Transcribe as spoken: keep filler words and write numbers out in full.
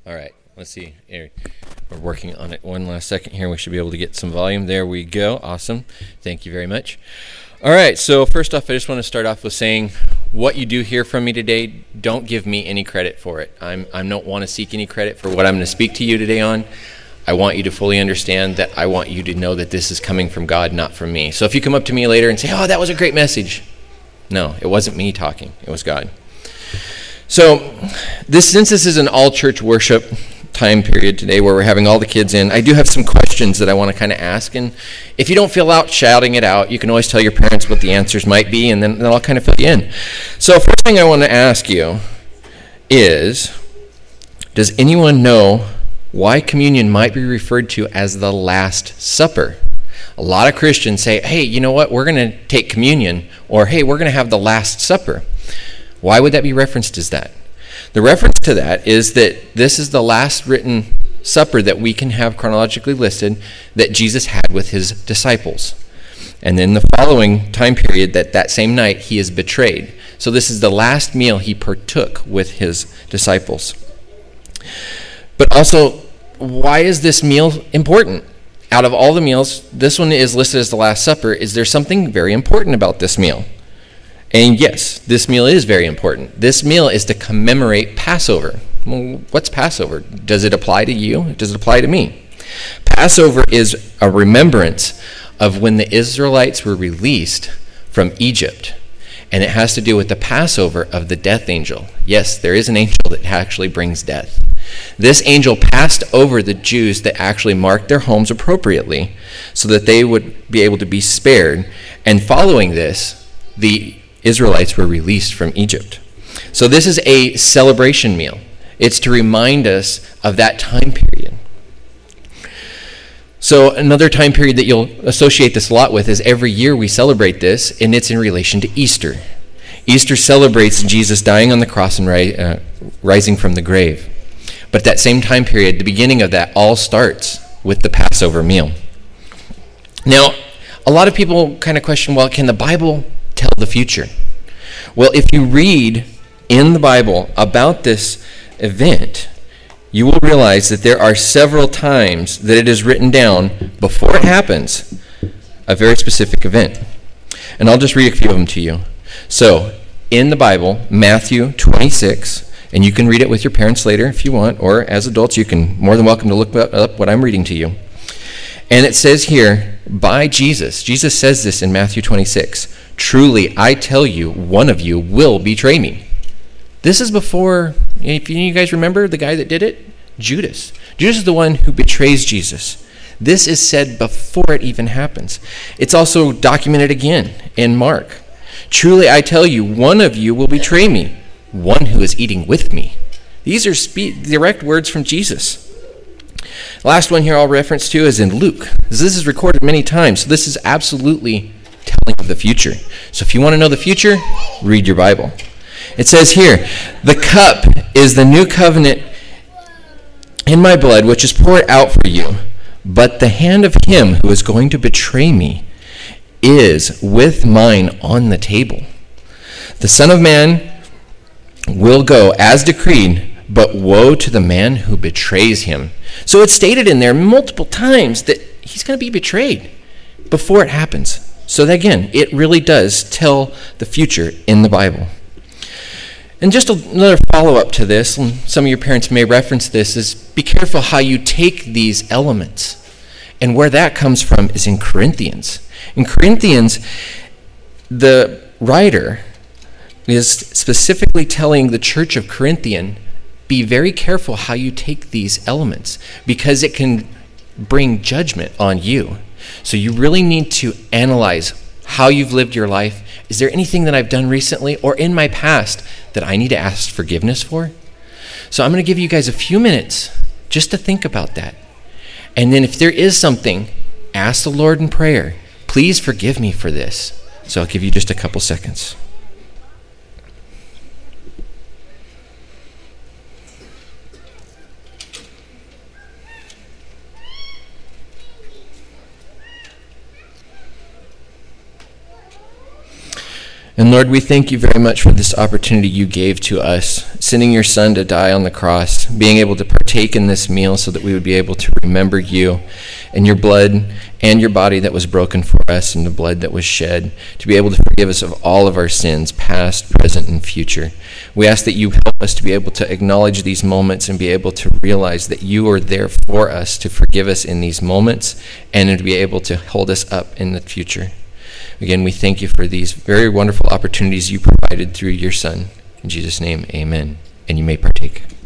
All right, let's see. Here, we're working on it one last second here. We should be able to get some volume. There we go. Awesome. Thank you very much. All right, so first off, I just want to start off with saying what you do hear from me today, don't give me any credit for it. I'm, I don't want to seek any credit for what I'm going to speak to you today on. I want you to fully understand that I want you to know that this is coming from God, not from me. So if you come up to me later and say, oh, that was a great message. No, it wasn't me talking. It was God. So this, since this is an all-church worship time period today where we're having all the kids in, I do have some questions that I want to kind of ask. And if you don't feel out shouting it out, you can always tell your parents what the answers might be, and then, then I'll kind of fill you in. So first thing I want to ask you is, does anyone know why communion might be referred to as the Last Supper? A lot of Christians say, hey, you know what, we're going to take communion, or hey, we're going to have the Last Supper. Why would that be referenced as that? The reference to that is that this is the last written supper that we can have chronologically listed that Jesus had with his disciples. And then the following time period, that that same night, he is betrayed. So this is the last meal he partook with his disciples. But also, why is this meal important? Out of all the meals, this one is listed as the Last Supper. Is there something very important about this meal? And yes, this meal is very important. This meal is to commemorate Passover. Well, what's Passover? Does it apply to you? Does it apply to me? Passover is a remembrance of when the Israelites were released from Egypt. And it has to do with the Passover of the death angel. Yes, there is an angel that actually brings death. This angel passed over the Jews that actually marked their homes appropriately so that they would be able to be spared. And following this, the Israelites were released from Egypt. So this is a celebration meal. It's to remind us of that time period. So another time period that you'll associate this a lot with is every year we celebrate this, and it's in relation to Easter. Easter celebrates Jesus dying on the cross and ri- uh, rising from the grave. But that same time period, the beginning of that all starts with the Passover meal. Now, a lot of people kind of question, well, can the Bible tell the future? Well, if you read in the Bible about this event, you will realize that there are several times that it is written down before it happens, a very specific event. And I'll just read a few of them to you. So, in the Bible, Matthew twenty-six, and you can read it with your parents later if you want, or as adults, you can more than welcome to look up what I'm reading to you. And it says here, by Jesus, Jesus says this in Matthew twenty-six, truly, I tell you, one of you will betray me. This is before, if you guys remember the guy that did it, Judas. Judas is the one who betrays Jesus. This is said before it even happens. It's also documented again in Mark. Truly, I tell you, one of you will betray me, one who is eating with me. These are spe- direct words from Jesus. Last one here I'll reference to is in Luke. This is recorded many times, so this is absolutely telling of the future. So if you want to know the future, read your Bible. It says here, the cup is the new covenant in my blood, which is poured out for you. But the hand of him who is going to betray me is with mine on the table. The Son of Man will go as decreed, but woe to the man who betrays him. So it's stated in there multiple times that he's going to be betrayed before it happens. So that, again, it really does tell the future in the Bible. And just another follow-up to this, and some of your parents may reference this, is be careful how you take these elements. And where that comes from is in Corinthians. In Corinthians, the writer is specifically telling the church of Corinthian, be very careful how you take these elements, because it can bring judgment on you. So you really need to analyze how you've lived your life. Is there anything that I've done recently or in my past that I need to ask forgiveness for? So I'm going to give you guys a few minutes just to think about that. And then if there is something, ask the Lord in prayer, please forgive me for this. So I'll give you just a couple seconds. And Lord, we thank you very much for this opportunity you gave to us, sending your Son to die on the cross, being able to partake in this meal so that we would be able to remember you and your blood and your body that was broken for us and the blood that was shed, to be able to forgive us of all of our sins, past, present, and future. We ask that you help us to be able to acknowledge these moments and be able to realize that you are there for us to forgive us in these moments and to be able to hold us up in the future. Again, we thank you for these very wonderful opportunities you provided through your Son. In Jesus' name, amen. And you may partake.